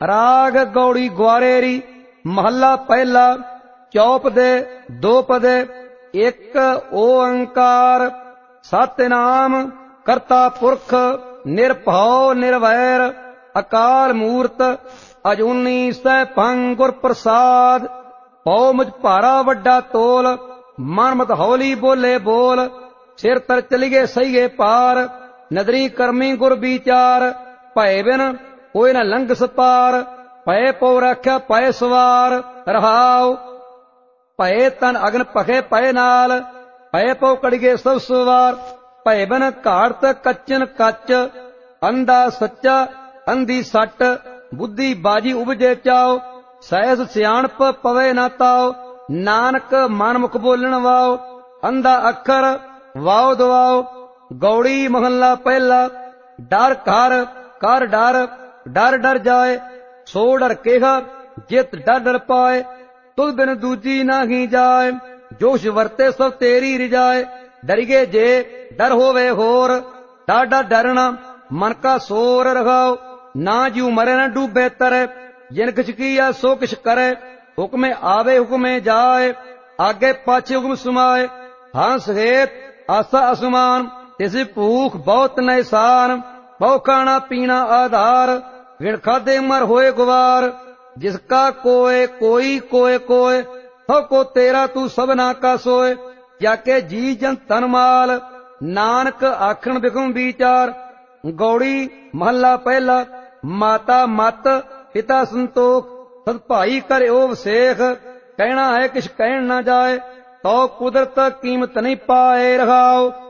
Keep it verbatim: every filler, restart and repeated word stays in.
राग गौड़ी ग्वारेरी महला पहला चौप दे दो पदे एक ओंकार सतनाम करता पुरख निरभौ निर्वैर अकाल मूर्त अजूनी सैभं गुर प्रसाद। पौ मुझ भारा वड्डा तोल मन मत हौली बोले बोल सिर तर चलिए सहीए पार नदरी करमी गुर विचार भय बिन कोई न लंघ सपार भय पौ रख्या भय सवार रहाओ भय तन अगन पखे भय नाल भय पौ कड़िए सब सवार भय बिन घाड़त कच्चन कच अंधा सच्चा अंधी सट बुद्धि बाजी उपजे चाओ सहस सियाणप पवे न ताओ नानक मन मुख बोलन वाओ अंधा अखर वाओ दवाओ। गौड़ी महला पहला डर कर कर डर डर डर जाए सो डर केहा जित डर डर पाए तुद बिन दूजी नाही जाए जोश वरते सब तेरी रिजाए डरिगे जे डर होवे होर डाडा डरना मन का सोर रखाओ ना जीव मरे न डूबे तरे जिन किछ किया सो किछ करे हुक्मे आवे हुक्मे जाए आगे पाछे हुक्म सुमाए हंस हेत आसा असमान तिस भूख बहुत नैसान बहु खाना पीना आधार विण खादे मर होए गुवार जिसका कोय कोई कोय कोय हो को तेरा तू सबना का सोए जाके जी जन तन माल नानक आखण बिखम विचार। गौड़ी महला पहला माता मत पिता संतोख सद भाई कर ओ वसेख कहना है किछ कहन न जाए तो कुदरत कीमत नहीं पाए रखाओ